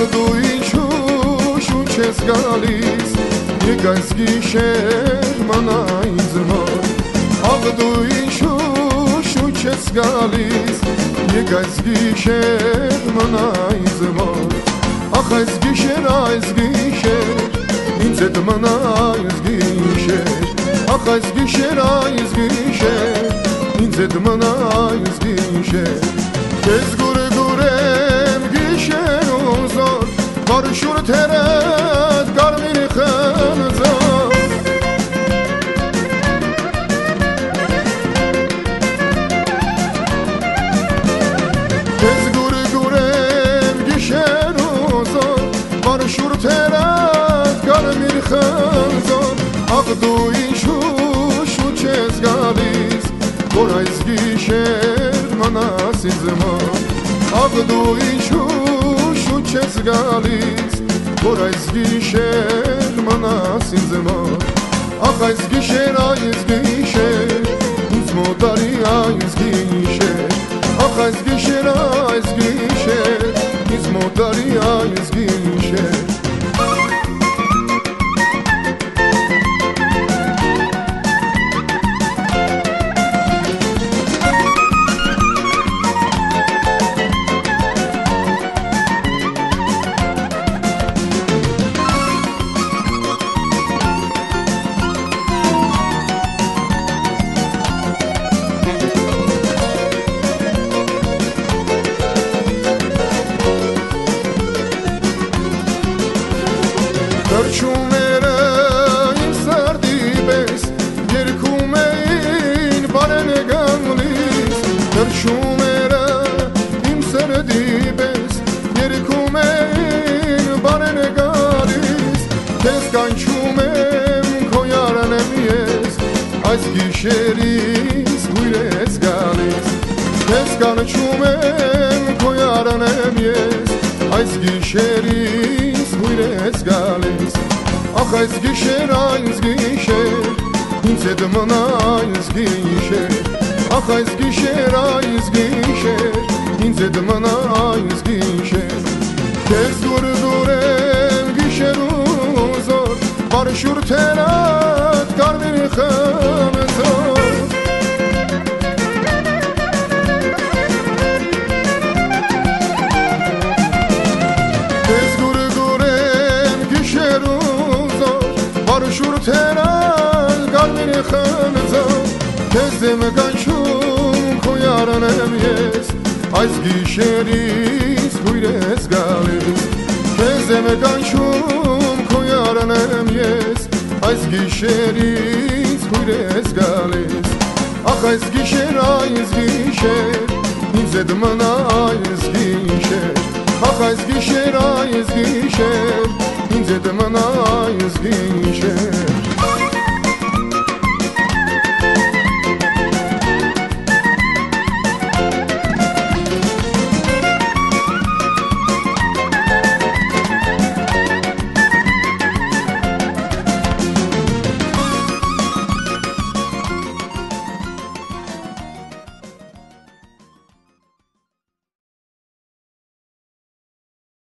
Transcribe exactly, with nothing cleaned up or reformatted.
աղդույչու շուչ ես գալիս, եկ այս գիշեր մնա ինձ մոտ, աղդույչու շուչ ես գալիս, եկ այս գիշեր մնա ինձ մոտ, ախ այս գիշեր, այս գիշեր, ինձ հետ մնա այս գիշեր, ախ այս գիշեր, այս գիշեր, ինձ հետ մնա այս գիշեր, քեզ գուրգուրեմ գիշեր ու զոր, բարշուր թերդ կարմիր խնձոր, քեզ գուրգուրեմ գիշեր ու զոր, բարշուր թերդ կարմիր խնձոր, աղ դու ինչու շուչ ես գալիս, որ այս գիշեր մնաս ինձ մոտ, աղ դու ինչու շուչ ես գալիս, որ այս գիշեր մնաս ինձ մոտ, ախ այս գիշեր, այս գիշեր, ինձ մոտ արի այս գիշեր, ախ այս գիշեր, այս գիշեր, ինձ մոտ արի այս գիշեր, Թրջումները իմ սարդի պես երգում էին բարեն գալիս, թրջումերը իմ սարդի պես երգում էին բարեն գալիս, քեզ կանչում եմ քո յարանեմ ես, այս գիշերից հույր ես գալիս, քեզ կանչում եմ քո յարանեմ ես, այս գիշերից հույր ես գալիս, ախ այս գիշեր, այս գիշեր, ինձ հետ մնա այս գիշեր, ախ այս գիշեր, այս գիշեր, ինձ հետ մնա այս գիշեր, քեզ գուրգուրեմ գիշեր ու զոր, բարշուր թերդ կարմիր խնձոր, բարշուր թերդ կարմիր խնձոր, քեզ եմ կանչում քո յարանեմ ես, այս գիշերից հույր ես գալիս, քեզ եմ կանչում քո յարանեմ ես, այս գիշերից հույր ես գալիս, ախ այս գիշեր, այս գիշեր, ինձ հետ մնա այս գիշեր, ախ այս գիշեր, այս գիշեր, ինձ հետ մնա այս գիշեր,